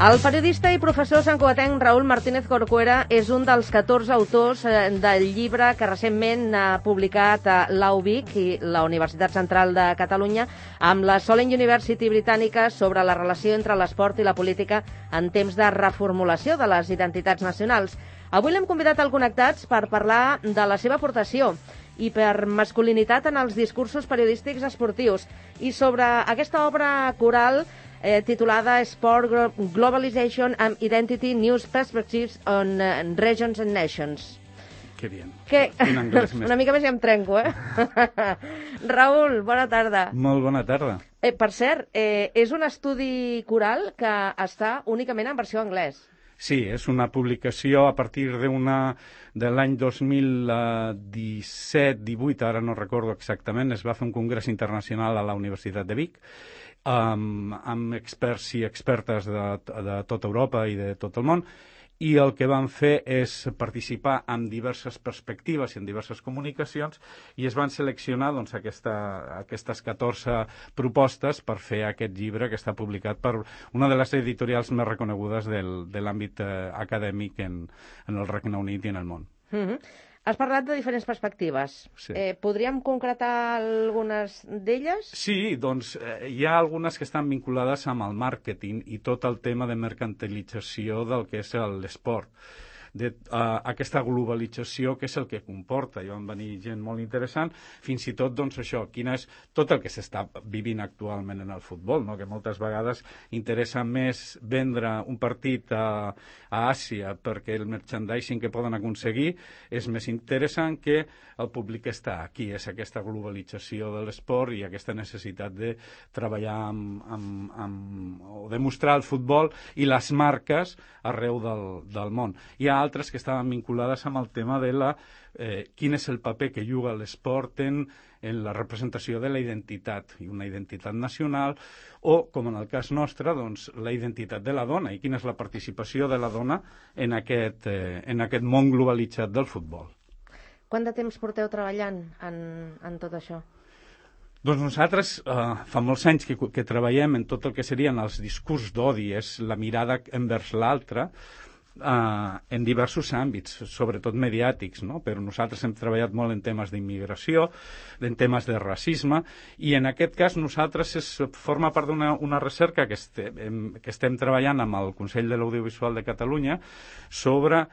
El periodista i professor santcugatenc Raúl Martínez Corcuera és un dels 14 autors del llibre que recentment ha publicat l'UBIC i la Universitat Central de Catalunya amb la Solent University britànica sobre la relació entre l'esport i la política en temps de reformulació de les identitats nacionals. Avui l'hem convidat al Connectats per parlar de la seva aportació i per masculinitat en els discursos periodístics esportius i sobre aquesta obra coral titulada Sport Globalization and Identity News Perspectives on Regions and Nations. Que bien. Una mica més ja em trenco, Raúl, bona tarda. Molt bona tarda. Per cert, és un estudi coral que està únicament en versió anglès. Sí, és una publicació a partir de l'any 2017-18, ara no recordo exactament, es va fer un congrés internacional a la Universitat de Vic, amb experts i expertes de tota Europa i de tot el món, i el que van fer és participar en diverses perspectives i en diverses comunicacions i es van seleccionar aquestes 14 propostes per fer aquest llibre que està publicat per una de les editorials més reconegudes de l'àmbit acadèmic en el Regne Unit i en el món. Has parlat de diferents perspectives. Sí. Podríem concretar algunes d'elles? Sí, doncs hi ha algunes que estan vinculades amb el màrqueting i tot el tema de mercantilització del que és l'esport. Aquesta globalització, que és el que comporta. Hi van venir gent molt interessant, fins i tot, doncs, això, quin és tot el que s'està vivint actualment en el futbol, no? Que moltes vegades interessa més vendre un partit a Àsia perquè el merchandising que poden aconseguir és més interessant que el públic està aquí. És aquesta globalització de l'esport i aquesta necessitat de treballar o demostrar el futbol i les marques arreu del món. Hi ha altres que estaven vinculades amb el tema de quin és el paper que juga l'esport en la representació de la identitat, i una identitat nacional, o, com en el cas nostre, doncs, la identitat de la dona, i quina és la participació de la dona en aquest món globalitzat del futbol. Quant de temps porteu treballant en tot això? Doncs nosaltres fa molts anys que treballem en tot el que serien els discurs d'odi, és la mirada envers l'altre, en diversos àmbits, sobretot mediàtics, no? Però nosaltres hem treballat molt en temes d'immigració, en temes de racisme, i en aquest cas nosaltres forma part d'una recerca que estem treballant amb el Consell de l'Audiovisual de Catalunya sobre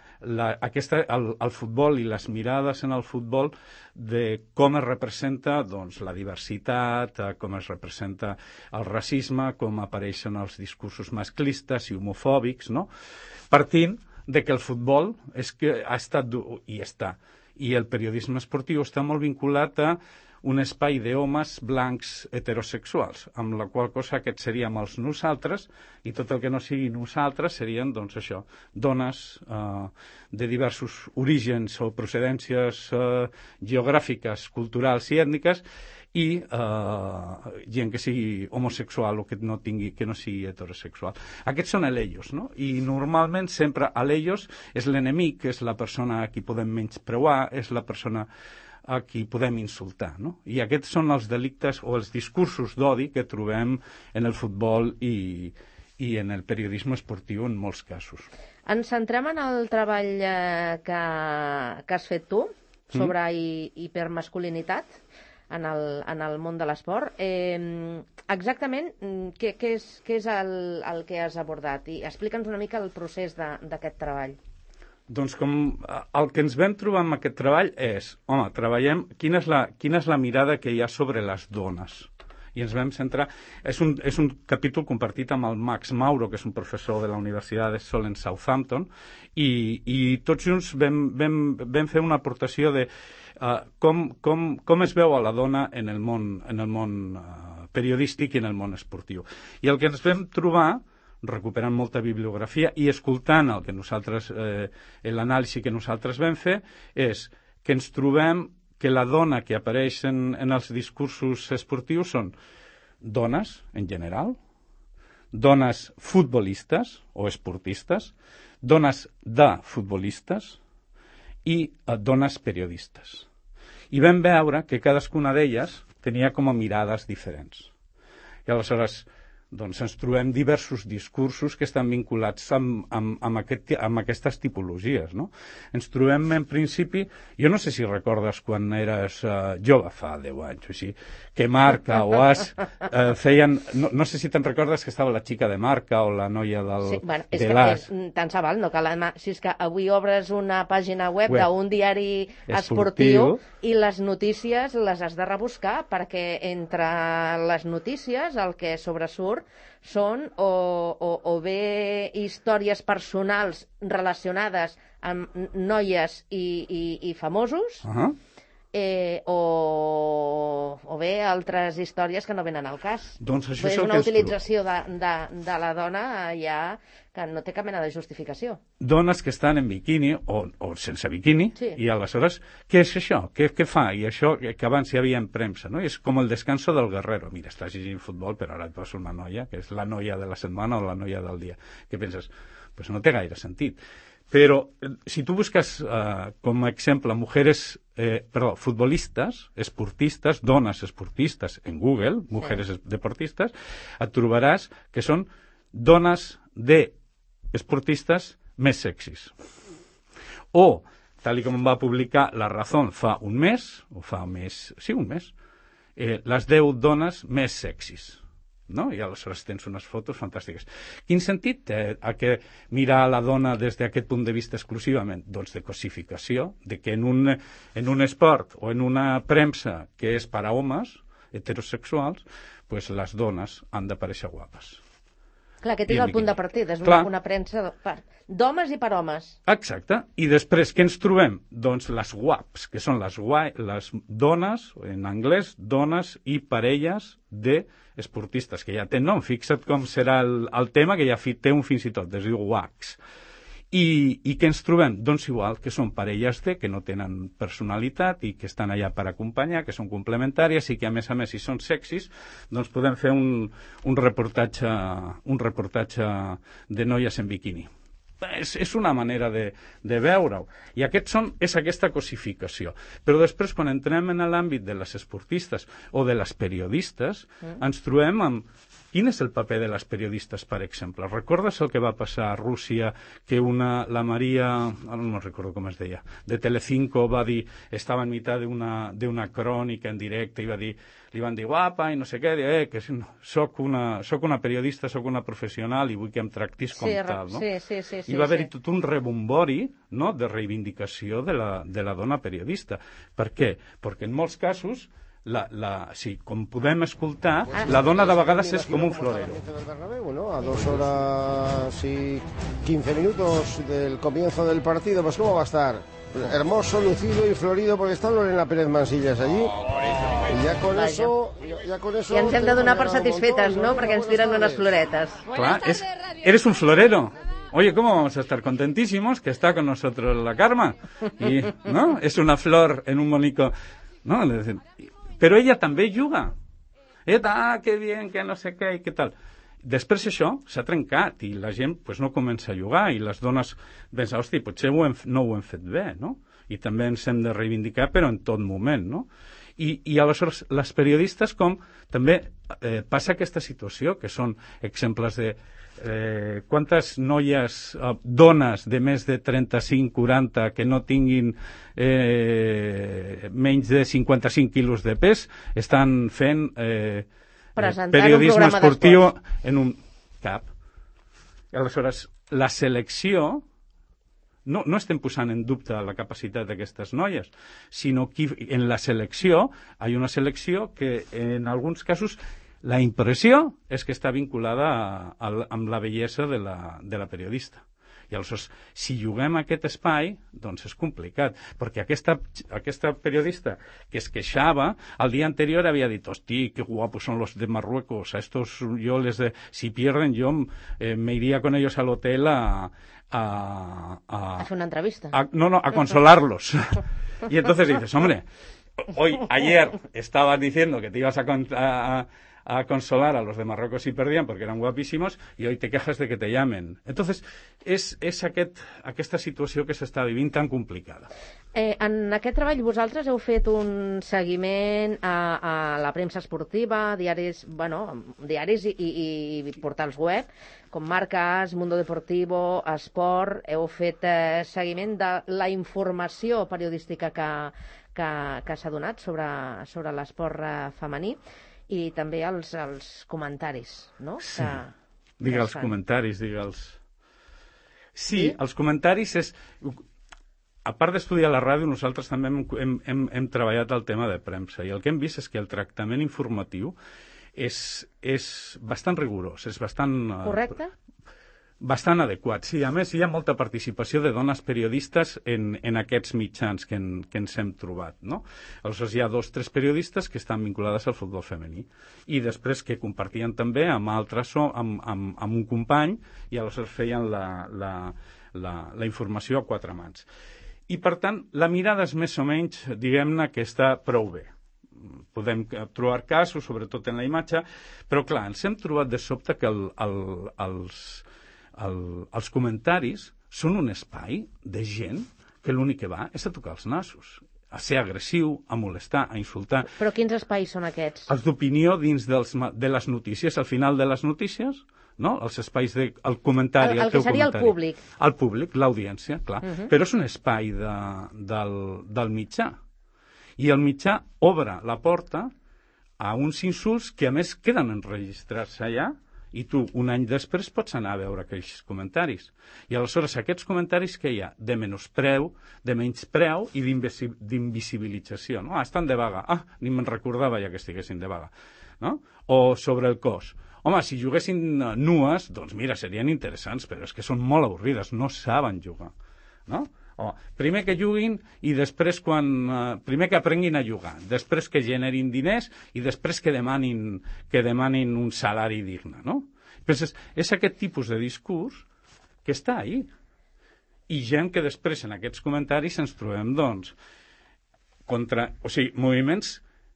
el futbol i les mirades en el futbol de com es representa doncs, la diversitat, com es representa el racisme, com apareixen els discursos masclistes i homofòbics, no? Partint de que el futbol ha estat i està, i el periodisme esportiu està molt vinculat a un espai d'homes blancs heterosexuals, amb la qual cosa aquests seríem els nosaltres, i tot el que no sigui nosaltres serien, doncs això, dones de diversos orígens o procedències geogràfiques, culturals i ètniques, i gent que sigui homosexual o que no sigui heterosexual. Aquests són l'ellos, no? I normalment sempre l'ellos és l'enemic, és la persona a qui podem menyspreuar, és la persona a qui podem insultar, no? I aquests són els delictes o els discursos d'odi que trobem en el futbol i en el periodisme esportiu en molts casos. Ens centrem en el treball que has fet tu sobre hipermasculinitat en el món de l'esport. Exactament, què és el que has abordat? I explica'ns una mica el procés d'aquest treball. Doncs el que ens vam trobar amb aquest treball és, treballem quina és la mirada que hi ha sobre les dones. I ens vam centrar... És un capítol compartit amb el Max Mauro, que és un professor de la Universitat de Solent Southampton, i tots junts vam fer una aportació de com es veu a la dona en el món periodístic i en el món esportiu. I el que ens vam trobar, recuperant molta bibliografia i escoltant l'anàlisi que nosaltres vam fer, és que ens trobem que la dona que apareix en els discursos esportius són dones, en general, dones futbolistes o esportistes, dones de futbolistes i dones periodistes. I vam veure que cadascuna d'elles tenia com a mirades diferents. I aleshores doncs ens trobem diversos discursos que estan vinculats amb aquestes tipologies, no? Ens trobem, en principi, jo no sé si recordes quan eres jove, fa 10 anys o així, que Marca o As feien... No sé si te'n recordes que estava la xica de Marca o la noia de l'As. Tant se val, no cal anar... Si és que avui obres una pàgina web d'un diari esportiu i les notícies les has de rebuscar, perquè entre les notícies el que sobresurt són o bé històries personals relacionades amb noies i famosos, o bé altres històries que no venen al cas. Doncs això és una utilització de la dona ja que no té cap mena de justificació. Dones que estan en biquini o sense biquini, i aleshores, què és això? Què fa? I això que abans hi havia en premsa, no? És com el descanso del guerrero. Mira, estàs llegint futbol, però ara et posa una noia, que és la noia de la setmana o la noia del dia. Què penses? Pues no té gaire sentit. Però si tu busques com a exemple futbolistes, esportistes, dones esportistes en Google, mujeres deportistes, et trobaràs que són dones esportistes més sexis. O, tal com va publicar La Razón fa un mes, les 10 dones més sexis. No? I aleshores tens unes fotos fantàstiques. Quin sentit té mirar la dona des d'aquest punt de vista exclusivament? Doncs de cosificació, de que en un esport o en una premsa que és per a homes heterosexuals, pues les dones han d'aparèixer guapes. Clar, aquest és el punt de partida, és una premsa d'homes i per homes. Exacte. I després, què ens trobem? Doncs les WAPs, que són les dones, en anglès, dones i parelles d'esportistes, que ja té nom. Fixa't com serà el tema, que ja té un fins i tot, es diu WACs. I què ens trobem? Doncs igual, que són parelles que no tenen personalitat i que estan allà per acompanyar, que són complementàries i que, a més, si són sexis, doncs podem fer un reportatge de noies en biquini. És una manera de veure-ho. I és aquesta cosificació. Però després, quan entrem en l'àmbit de les esportistes o de les periodistes, ens trobem amb... Quin és el paper de les periodistes, per exemple? Recordes el que va passar a Rússia, que la Maria, no recordo com es deia, de Telecinco va dir, estava en mitad d'una crònica en directe i li van dir guapa i no sé què, que soc una periodista, soc una professional i vull que em tractis com tal, no? Sí. I va haver-hi tot un rebombori, no?, de reivindicació de la dona periodista. Per què? Perquè en molts casos com podem escoltar, la dona de vegades és com un florero. A 2 horas y 15 minutos del comienzo del partido, pues ¿cómo va a estar? Hermoso, lucido y florido, porque está Lorena Pérez Mansillas allí. Y ya con eso... I ens hem de donar per satisfetes, no?, perquè ens tiren unes floretes. Clar, eres un florero. Oye, ¿cómo vamos a estar contentísimos que está con nosotros la Carme? Y, ¿no? Es una flor en un monico, ¿no? Però ella també juga. Que bien, que no sé què i què tal. Després això s'ha trencat i la gent no comença a jugar i les dones pensen, hosti, potser no ho hem fet bé, no? I també ens hem de reivindicar, però en tot moment, no? I aleshores les periodistes també passa aquesta situació, que són exemples de quantes noies, dones de més de 35-40 que no tinguin menys de 55 quilos de pes estan fent periodisme esportiu en un cap. Aleshores, la selecció, no estem posant en dubte la capacitat d'aquestes noies, sinó que en la selecció hi ha una selecció que en alguns casos la impressió és que està vinculada amb la bellesa de la periodista. I aleshores, si juguem a aquest espai, doncs és complicat, perquè aquesta periodista que es queixava, el dia anterior havia dit, hosti, qué guapos son los de Marruecos, si pierden, yo me iría con ellos al hotel a hacer una entrevista. A consolarlos. Y entonces dices, hombre, ayer estabas diciendo que te ibas a consolar a los de Marruecos si perdían porque eran guapísimos y hoy te quejas de que te llamen. Entonces, és aquesta situació que s'està vivint tan complicada. En aquest treball vosaltres heu fet un seguiment a la premsa esportiva, diaris i portals web, com Marcas, Mundo Deportivo, Esport, heu fet seguiment de la informació periodística que s'ha donat sobre l'esport femení i també els comentaris, no? Sí, els comentaris, Sí, els comentaris és... A part d'estudiar la ràdio, nosaltres també hem treballat el tema de premsa i el que hem vist és que el tractament informatiu és bastant rigorós, és bastant... Correcte? Bastant adequat, sí. A més, hi ha molta participació de dones periodistes en aquests mitjans que ens hem trobat, no? Aleshores, hi ha 2 o 3 periodistes que estan vinculades al futbol femení i després que compartien també amb altres, amb un company, i aleshores feien la informació a 4 mans. I, per tant, la mirada és més o menys, diguem-ne, que està prou bé. Podem trobar casos, sobretot en la imatge, però, clar, ens hem trobat de sobte que els comentaris són un espai de gent que l'únic que va és a tocar els nassos, a ser agressiu, a molestar, a insultar. Però quins espais són aquests? Els d'opinió dins de les notícies, al final de les notícies, no? Els espais del comentari, el teu comentari. El que seria el públic. El públic, l'audiència, clar. Però és un espai del mitjà. I el mitjà obre la porta a uns insults que, a més, queden enregistrats allà i tu, un any després, pots anar a veure aquells comentaris. I aleshores aquests comentaris que hi ha de menyspreu, de menyspreu i d'invisibilització. No? Estan de vaga. Ni me'n recordava ja que estiguessin de vaga. No? O sobre el cos. Home, si juguessin nues, doncs mira, serien interessants, però és que són molt avorrides, no saben jugar. No? Primer que juguin i després primer que aprenguin a jugar, després que generin diners i després que demanin un salari digne, no? Penses, és aquest tipus de discurs que està ahí. I gent que després en aquests comentaris ens trobem, doncs, moviments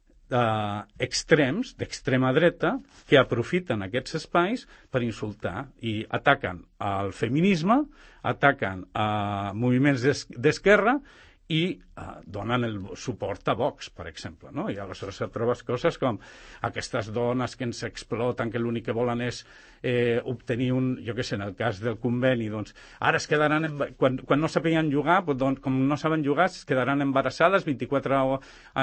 extrems, d'extrema dreta, que aprofiten aquests espais per insultar i ataquen el feminisme, ataquen moviments d'esquerra i donen el suport a Vox, per exemple, no? I aleshores trobes coses com aquestes dones que ens exploten, que l'únic que volen és obtenir jo què sé, en el cas del conveni, doncs, ara es quedaran, quan no sapien jugar, doncs, com no saben jugar, es quedaran embarassades 24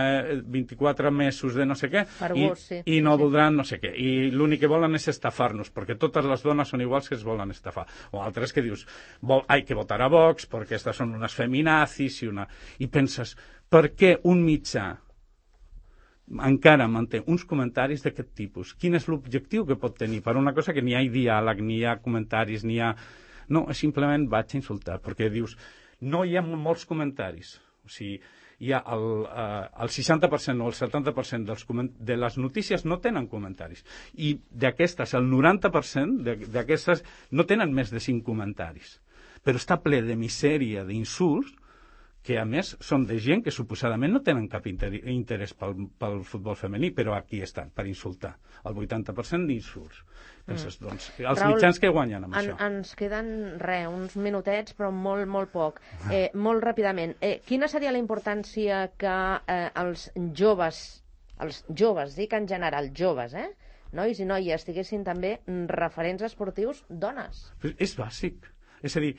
mesos de no sé què, i no voldran no sé què, i l'únic que volen és estafar-nos, perquè totes les dones són iguals que es volen estafar. O altres que dius, hay que votar a Vox, perquè estas són unes feminazis, i penses, per què un mitjà encara manté uns comentaris d'aquest tipus? Quin és l'objectiu que pot tenir? Per una cosa que ni hi ha diàleg, ni hi ha comentaris, ni hi ha... No, simplement vaig a insultar, perquè dius, no hi ha molts comentaris. O sigui, hi ha el 60% o el 70% de les notícies no tenen comentaris. I d'aquestes, el 90% d'aquestes no tenen més de 5 comentaris. Però està ple de misèria, d'insults, que a més són de gent que suposadament no tenen cap interès pel futbol femení, però aquí estan, per insultar. El 80% d'insults. Penses, doncs, els Raül, mitjans que guanyen amb això. Ens queden, uns minutets, però molt, molt poc. Molt ràpidament, quina seria la importància que els joves, dic en general, joves, nois i noies, tinguessin també referents esportius dones? És bàsic. És a dir,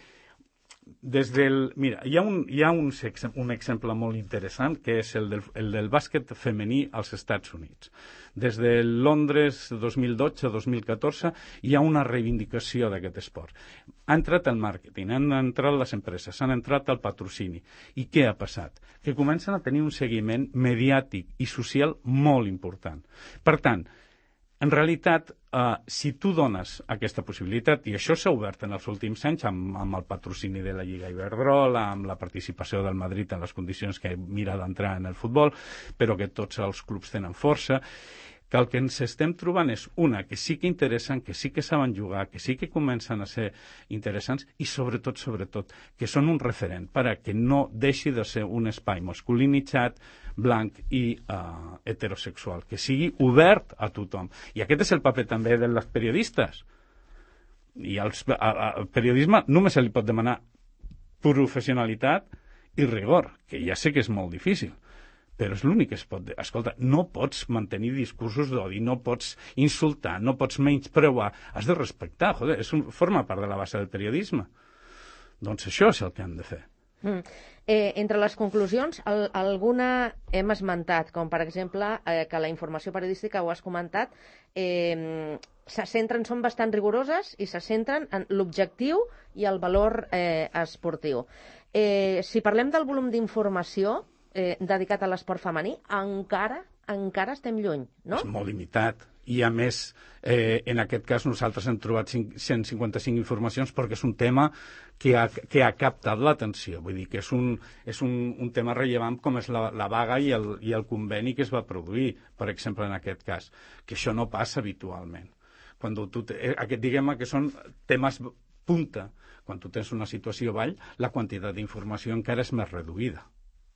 mira, hi ha un exemple molt interessant que és el del bàsquet femení als Estats Units. Des de Londres 2012-2014 hi ha una reivindicació d'aquest esport. Ha entrat el màrqueting, han entrat les empreses, han entrat el patrocini. I què ha passat? Que comencen a tenir un seguiment mediàtic i social molt important. Per tant, en realitat, si tu dones aquesta possibilitat, i això s'ha obert en els últims anys amb el patrocini de la Lliga Iberdrola, amb la participació del Madrid en les condicions que mira d'entrar en el futbol, però que tots els clubs tenen força, que el que ens estem trobant és una, que sí que interessen, que sí que saben jugar, que sí que comencen a ser interessants i sobretot, que són un referent per a que no deixi de ser un espai masculinitzat, blanc i heterosexual, que sigui obert a tothom. I aquest és el paper també dels periodistes. I al periodisme només se li pot demanar professionalitat i rigor, que ja sé que és molt difícil, però és l'únic que es pot dir. Escolta, no pots mantenir discursos d'odi, no pots insultar, no pots menyspreuar, has de respectar, joder, forma part de la base del periodisme. Doncs això és el que han de fer. Entre les conclusions, alguna hem esmentat, com per exemple que la informació periodística, ho has comentat, són bastant rigoroses i se centren en l'objectiu i el valor esportiu. Si parlem del volum d'informació dedicat a l'esport femení, encara estem lluny, no? És molt limitat. I, a més, en aquest cas nosaltres hem trobat 155 informacions perquè és un tema que ha captat l'atenció. Vull dir que és un tema rellevant com és la vaga i el conveni que es va produir, per exemple, en aquest cas, que això no passa habitualment. Diguem que són temes punta. Quan tu tens una situació avall, la quantitat d'informació encara és més reduïda.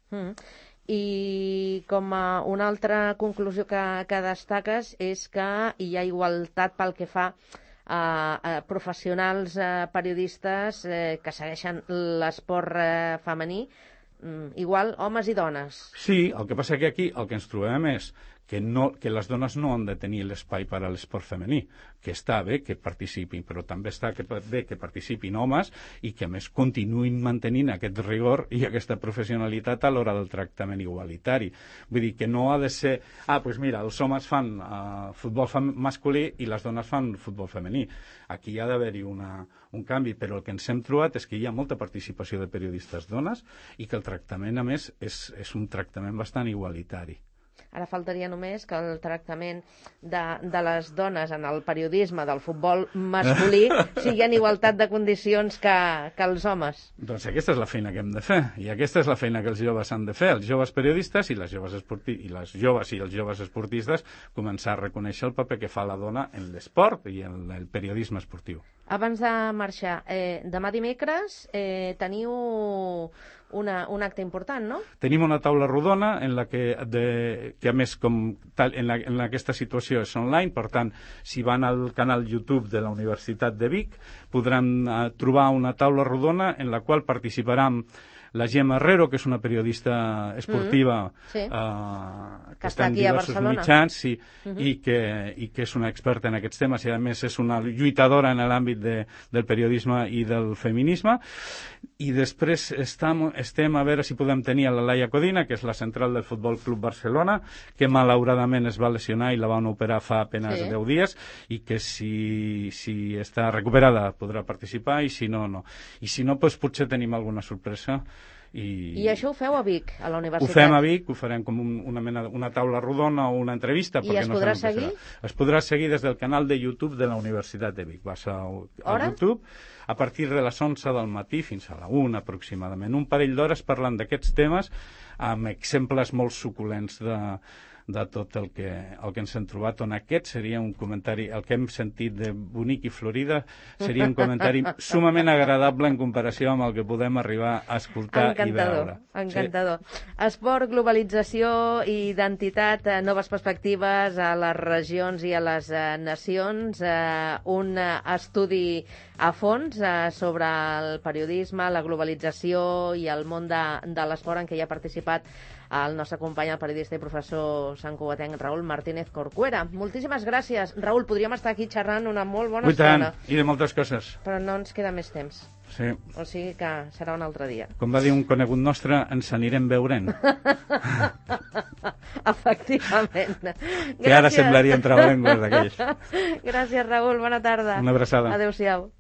I com a una altra conclusió que destaques és que hi ha igualtat pel que fa a professionals periodistes que segueixen l'esport femení, igual homes i dones. Sí, el que passa que aquí el que ens trobem és que les dones no han de tenir l'espai per a l'esport femení, que està bé que participin, però també està bé que participin homes i que, a més, continuïn mantenint aquest rigor i aquesta professionalitat a l'hora del tractament igualitari. Vull dir que no ha de ser, doncs mira, els homes fan futbol masculí i les dones fan futbol femení. Aquí hi ha d'haver-hi un canvi, però el que ens hem trobat és que hi ha molta participació de periodistes dones i que el tractament, a més, és un tractament bastant igualitari. Ara faltaria només que el tractament de les dones en el periodisme del futbol masculí sigui en igualtat de condicions que els homes. Doncs aquesta és la feina que hem de fer, i aquesta és la feina que els joves han de fer, els joves periodistes i els joves esportistes, començar a reconèixer el paper que fa la dona en l'esport i en el periodisme esportiu. Abans de marxar, demà dimecres teniu un acte important, no? Tenim una taula rodona en la que a més, en aquesta situació és online, per tant, si van al canal YouTube de la Universitat de Vic, podran trobar una taula rodona en la qual participaran la Gemma Herrero, que és una periodista esportiva que està en diversos mitjans i que és una experta en aquests temes i, a més, és una lluitadora en l'àmbit del periodisme i del feminisme. I després estem a veure si podem tenir a la Laia Codina, que és la central del Futbol Club Barcelona, que malauradament es va lesionar i la van operar fa apenas 10 dies, i que si està recuperada podrà participar, i si no, no. I si no, doncs potser tenim alguna sorpresa. I això ho feu a Vic, a la universitat? Ho fem a Vic, ho farem com una taula rodona o una entrevista. I es podrà seguir? Es podrà seguir des del canal de YouTube de la Universitat de Vic. Vas a YouTube a partir de les 11 del matí fins a la 1 aproximadament. Un parell d'hores parlant d'aquests temes amb exemples molt suculents de tot el que ens hem trobat, on aquest seria un comentari, el que hem sentit de bonic i florida, seria un comentari sumament agradable en comparació amb el que podem arribar a escoltar i veure. Encantador. Esport, globalització, identitat, noves perspectives a les regions i a les nacions, un estudi a fons sobre el periodisme, la globalització i el món de l'esport en què hi ha participat el nostre company, el periodista i professor santcugatenc Raül Martínez Corcuera. Moltíssimes gràcies. Raül, podríem estar aquí xerrant una molt bona estona. I de moltes coses. Però no ens queda més temps. Sí. O sigui que serà un altre dia. Com va dir un conegut nostre, ens anirem veurent. Efectivament. Que ara semblarien trabalengües d'aquells. Gràcies, Raül. Bona tarda. Una abraçada. Adéu-siau.